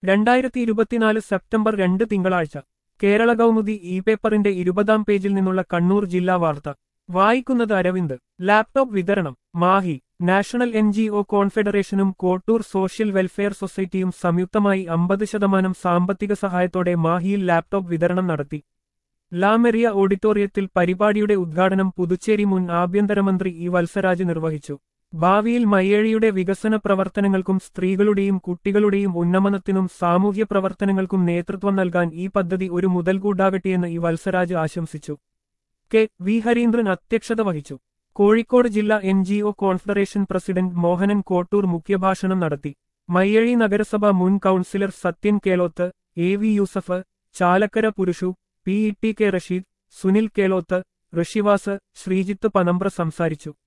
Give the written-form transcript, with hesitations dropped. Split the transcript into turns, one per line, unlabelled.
2024 September 2 തിങ്കളാഴ്ച Kerala Kaumudi E പേപ്പറിന്റെ 20-ാം പേജിൽ നിന്നുള്ള കണ്ണൂർ ജില്ലാ വാർത്ത വായിക്കുന്നത് അരവിന്ദ്. ലാപ്ടോപ്പ് വിതരണം മാഹി. നാഷണൽ NGO കോൺഫെഡറേഷനും കോട്ടൂർ സോഷ്യൽ വെൽഫെയർ സൊസൈറ്റിയും സംയുക്തമായി 50% സാമ്പത്തിക സഹായത്തോടെ മാഹിയിൽ ലാപ്ടോപ്പ് വിതരണം നടത്തി. ലാമെറിയ ഓഡിറ്റോറിയത്തിൽ പരിപാടിയുടെ ഉദ്ഘാടനം പുതുച്ചേരി മുൻ ആഭ്യന്തരമന്ത്രി ഇ വത്സരാജ് നിർവഹിച്ചു. ഭാവിയിൽ മയ്യഴിയുടെ വികസന പ്രവർത്തനങ്ങൾക്കും സ്ത്രീകളുടെയും കുട്ടികളുടെയും ഉന്നമനത്തിനും സാമൂഹ്യ പ്രവർത്തനങ്ങൾക്കും നേതൃത്വം നൽകാൻ ഈ പദ്ധതി ഒരു മുതൽകൂട്ടാകട്ടെയെന്ന് ഇ വത്സരാജ് ആശംസിച്ചു. കെ വി ഹരീന്ദ്രൻ അധ്യക്ഷത വഹിച്ചു. കോഴിക്കോട് ജില്ലാ NGO confederation president Mohanan Kottoor മുഖ്യഭാഷണം നടത്തി. മയ്യഴി നഗരസഭ മുൻ councillor Sathyan Kelothu, AV Yusuf, Chalakkara Purushu, PET K Rasheed, Sunil Kelothu, Rishivas, Sreejith Panambra സംസാരിച്ചു.